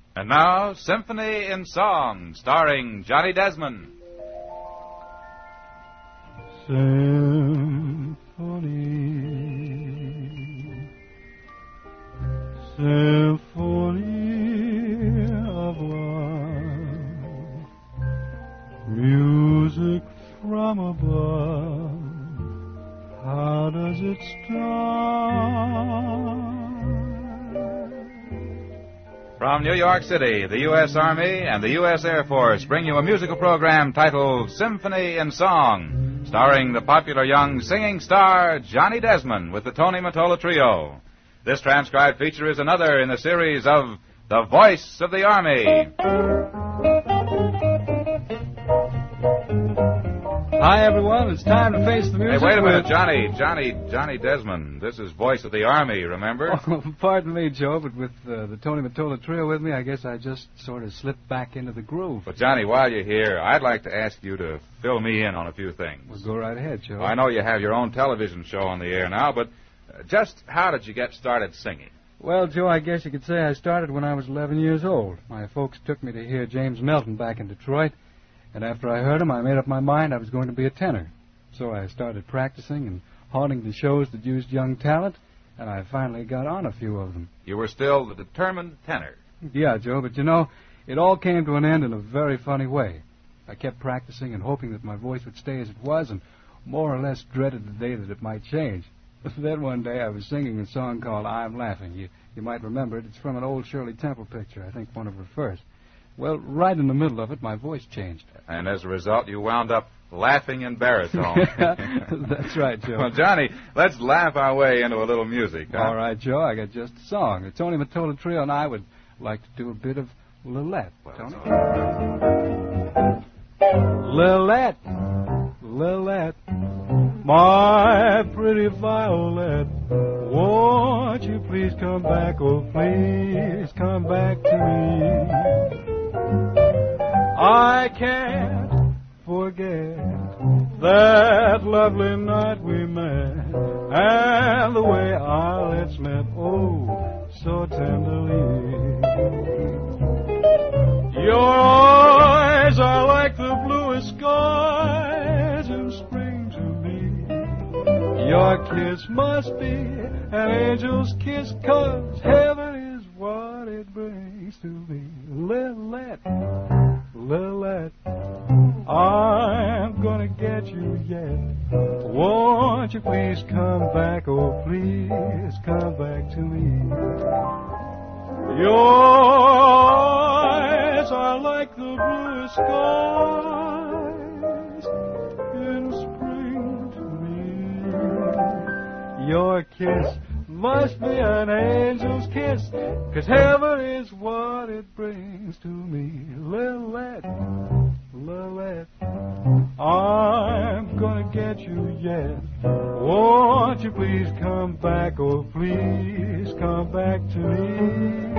And now, Symphony in Song, starring Johnny Desmond. Symphony, symphony of love, music from above, how does it start? From New York City, the U.S. Army and the U.S. Air Force bring you a musical program titled Symphony in Song, starring the popular young singing star Johnny Desmond with the Tony Mottola Trio. This transcribed feature is another in the series of The Voice of the Army. Hi, everyone. It's time to face the music. Hey, wait a minute, Johnny Desmond. This is Voice of the Army, remember? Oh, pardon me, Joe, but with the Tony Mottola Trio with me, I guess I just sort of slipped back into the groove. But, Johnny, while you're here, I'd like to ask you to fill me in on a few things. Well, go right ahead, Joe. I know you have your own television show on the air now, but just how did you get started singing? Well, Joe, I guess you could say I started when I was 11 years old. My folks took me to hear James Melton back in Detroit, and after I heard him, I made up my mind I was going to be a tenor. So I started practicing and haunting the shows that used young talent, and I finally got on a few of them. You were still the determined tenor. Yeah, Joe, but you know, it all came to an end in a very funny way. I kept practicing and hoping that my voice would stay as it was, and more or less dreaded the day that it might change. Then one day I was singing a song called I'm Laughing. You might remember it. It's from an old Shirley Temple picture, I think one of her first. Well, right in the middle of it, my voice changed. And as a result, you wound up laughing in baritone. That's right, Joe. Well, Johnny, let's laugh our way into a little music. Huh? All right, Joe, I got just a song. The Tony Mottola Trio and I would like to do a bit of Lilette. Well, Tony? Right. Lilette, my pretty Violet, won't you please come back, oh please come back to me. I can't forget that lovely night we met, and the way our lips met, oh, so tenderly. Your eyes are like the bluest skies in spring to me. Your kiss must be an angel's kiss, 'cause heaven is what it brings to me. Lilette, I'm gonna get you yet. Won't you please come back, oh please come back to me. Your eyes are like the blue skies in spring to me. Your kiss must be an angel's kiss, 'cause heaven is what it brings to me. Lilette, I'm gonna get you yet. Won't you please come back, oh please come back to me.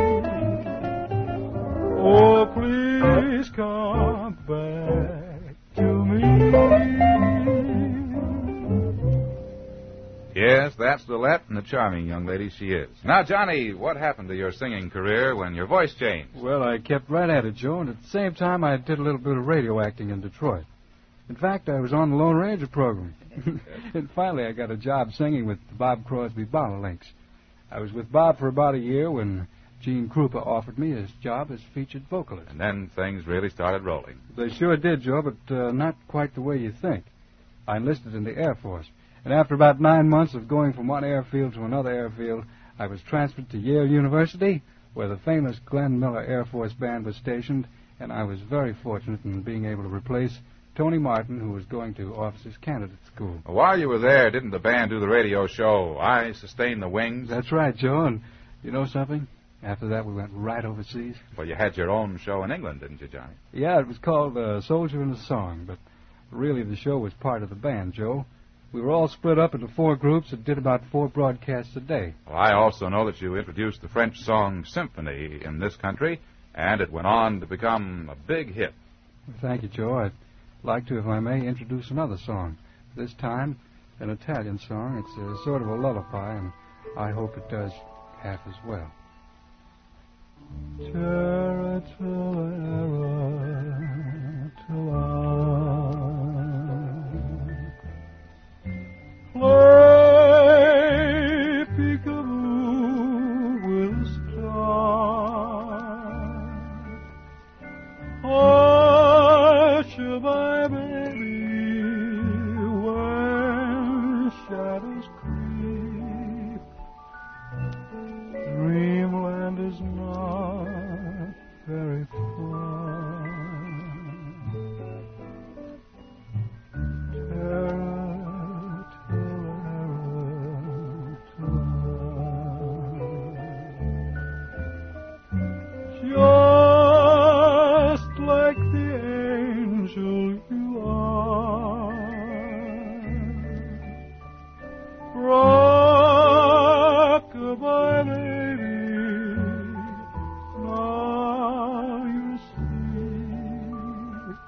Oh, please come back to me. Yes, that's Lilette, and a charming young lady she is. Now, Johnny, what happened to your singing career when your voice changed? Well, I kept right at it, Joe, and at the same time I did a little bit of radio acting in Detroit. In fact, I was on the Lone Ranger program. And finally I got a job singing with the Bob Crosby Bottlelinks. I was with Bob for about a year when Gene Krupa offered me his job as featured vocalist. And then things really started rolling. They sure did, Joe, but not quite the way you think. I enlisted in the Air Force, and after about 9 months of going from one airfield to another airfield, I was transferred to Yale University, where the famous Glenn Miller Air Force Band was stationed, and I was very fortunate in being able to replace Tony Martin, who was going to Officers Candidate School. While you were there, didn't the band do the radio show, I Sustain the Wings? That's right, Joe, and you know something? After that, we went right overseas. Well, you had your own show in England, didn't you, Johnny? Yeah, it was called Soldier and a Song, but really the show was part of the band, Joe. We were all split up into 4 groups that did about 4 broadcasts a day. Well, I also know that you introduced the French song Symphony in this country, and it went on to become a big hit. Thank you, Joe. I'd like to, if I may, introduce another song. This time, an Italian song. It's a sort of a lullaby, and I hope it does half as well. very far. Just like the angel you are, rock-a-bye, baby, now you sleep,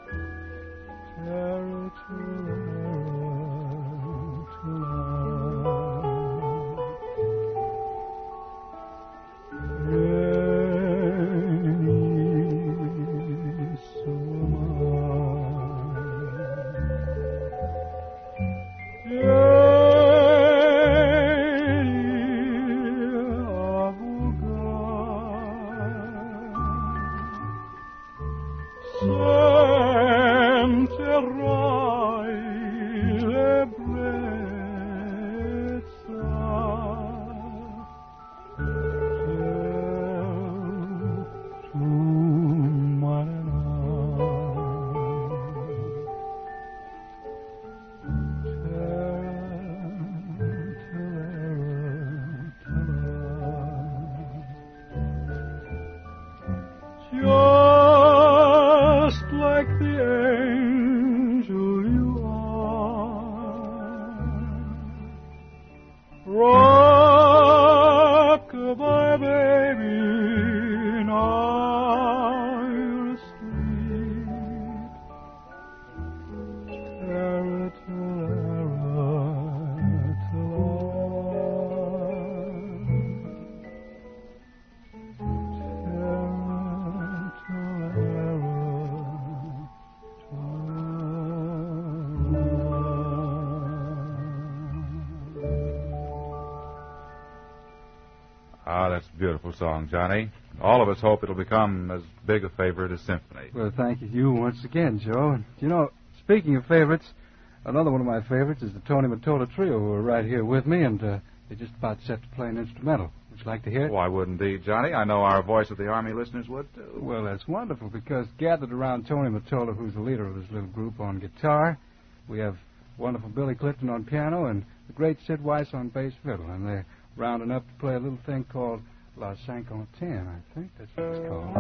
Just like the angel you are, rock-a-bye, baby, now you're asleep, Ah, that's a beautiful song, Johnny. All of us hope it'll become as big a favorite as Symphony. Well, thank you once again, Joe. And, you know, speaking of favorites, another one of my favorites is the Tony Mottola Trio, who are right here with me, and they're just about set to play an instrumental. Would you like to hear it? Why wouldn't indeed, Johnny? I know our Voice of the Army listeners would, too. Well, that's wonderful, because gathered around Tony Mottola, who's the leader of this little group, on guitar, we have wonderful Billy Clifton on piano and the great Sid Weiss on bass fiddle, and they're rounding up to play a little thing called La Cinquantaine, I think that's what it's called.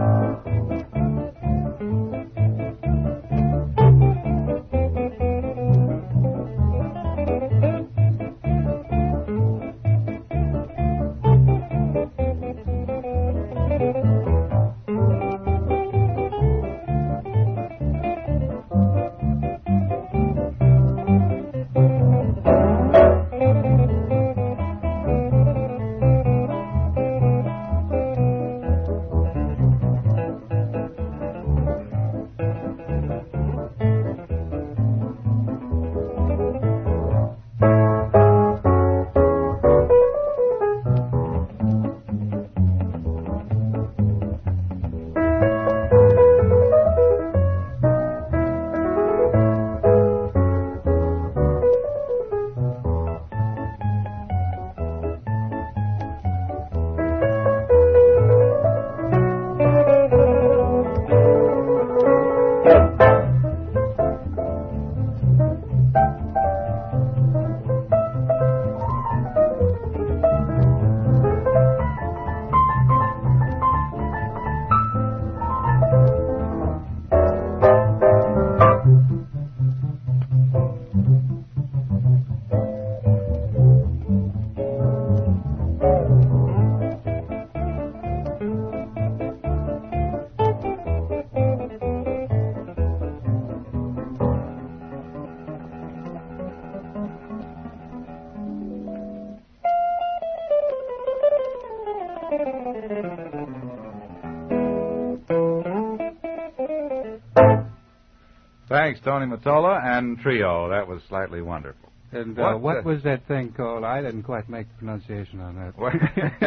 Thanks, Tony Mottola and Trio. That was slightly wonderful. And what was that thing called? I didn't quite make the pronunciation on that. Well,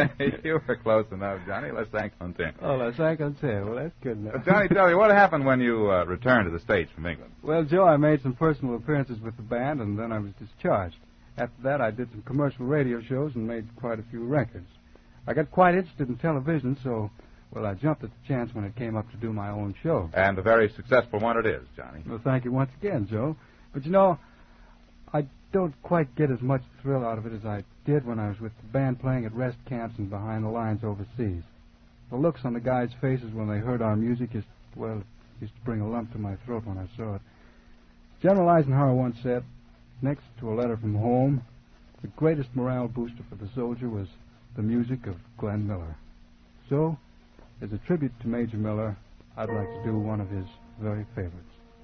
you were close enough, Johnny. La Cinquantaine. Oh, La Cinquantaine. Well, that's good enough. Johnny, tell me, what happened when you returned to the States from England? Well, Joe, I made some personal appearances with the band, and then I was discharged. After that, I did some commercial radio shows and made quite a few records. I got quite interested in television, so Well, I jumped at the chance when it came up to do my own show. And a very successful one it is, Johnny. Well, thank you once again, Joe. But, I don't quite get as much thrill out of it as I did when I was with the band playing at rest camps and behind the lines overseas. The looks on the guys' faces when they heard our music used to bring a lump to my throat when I saw it. General Eisenhower once said, next to a letter from home, the greatest morale booster for the soldier was the music of Glenn Miller. So, as a tribute to Major Miller, I'd like to do one of his very favorites.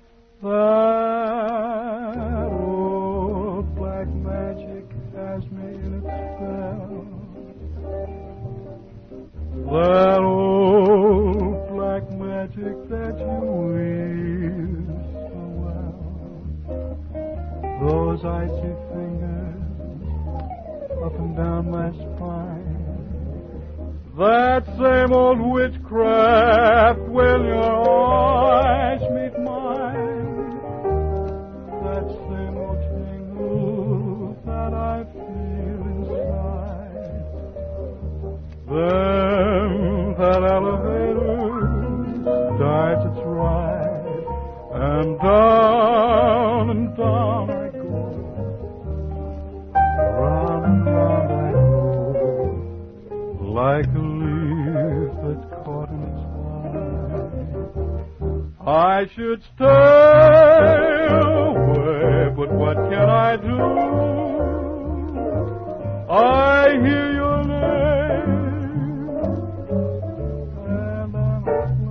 That old black magic has me in its spell. That old black magic that you weave so well. Those icy fingers up and down my spine. That same old witchcraft when your eyes meet mine. That same old tingle that I feel inside. Then that elevator starts its ride, and down I go. Round and round I go, like a leaf that's caught in its eye. I should stay away, but what can I do? I hear your name, and I'm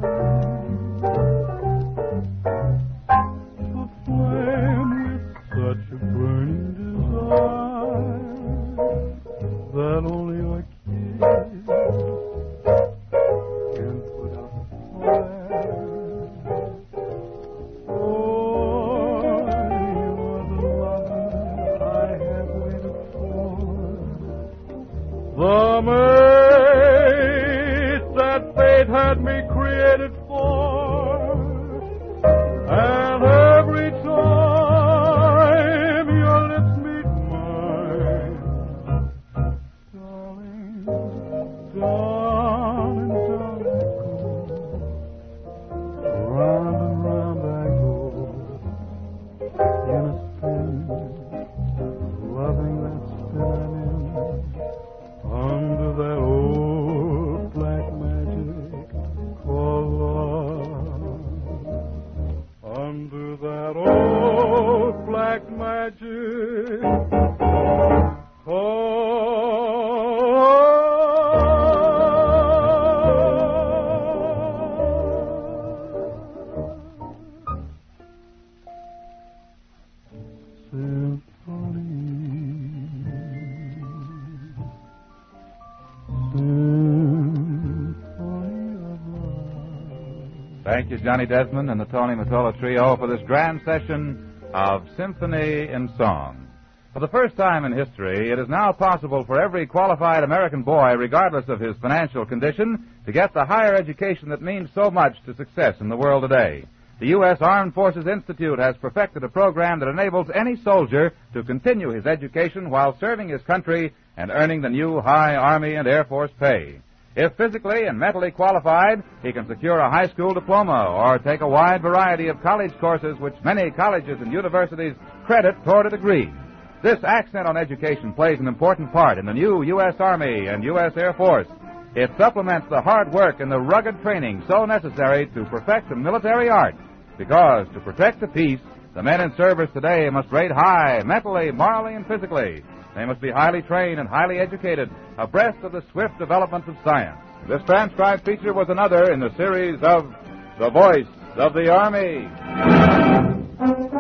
aflame with such a burning desire that only a kiss can put out the fire. Oh, you are the lover I have waited for, the mate that fate had me created for, and every time your lips meet mine, darling, down and down I go, round and round I go, in a spin, loving that spin I'm in, under that old black magic called love, under that old black magic called Thank you, Johnny Desmond and the Tony Mottola Trio, for this grand session of Symphony in Song. For the first time in history, it is now possible for every qualified American boy, regardless of his financial condition, to get the higher education that means so much to success in the world today. The U.S. Armed Forces Institute has perfected a program that enables any soldier to continue his education while serving his country and earning the new high Army and Air Force pay. If physically and mentally qualified, he can secure a high school diploma or take a wide variety of college courses which many colleges and universities credit toward a degree. This accent on education plays an important part in the new U.S. Army and U.S. Air Force. It supplements the hard work and the rugged training so necessary to perfect the military art, because to protect the peace, the men in service today must rate high mentally, morally, and physically. They must be highly trained and highly educated, abreast of the swift developments of science. This transcribed feature was another in the series of The Voice of the Army.